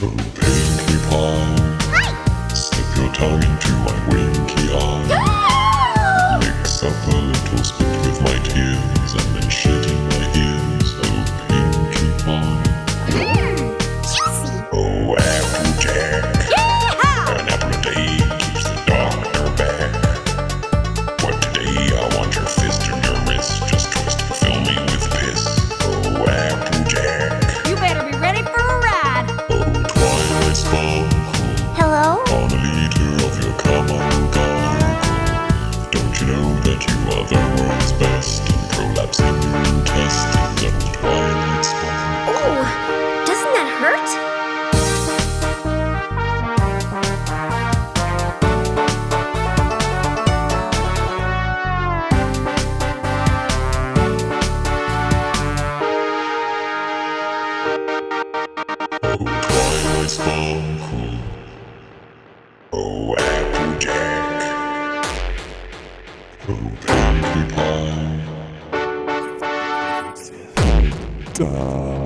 Oh, Pinkie Pie, slip your tongue into my winky eye. Mix up a little spit with my tears, and then shit in my ears. Oh, Pinkie Pie. Juicy! Oh, Applejack, an apple a day keeps the doctor back. What today? I want your fist and your wrist, just twist and fill me with piss. Oh, Applejack. You better be ready for a ride. Oh, Twilight Sparkle, Hello? on a liter of your cum I'll gargle. Don't you know that you are the world's best in prolapsing your intestines? Oh, Twilight Sparkle. Ooh, doesn't that hurt? Oh, Twilight Sparkle. Oh, Applejack. Oh, Pinkie Pie.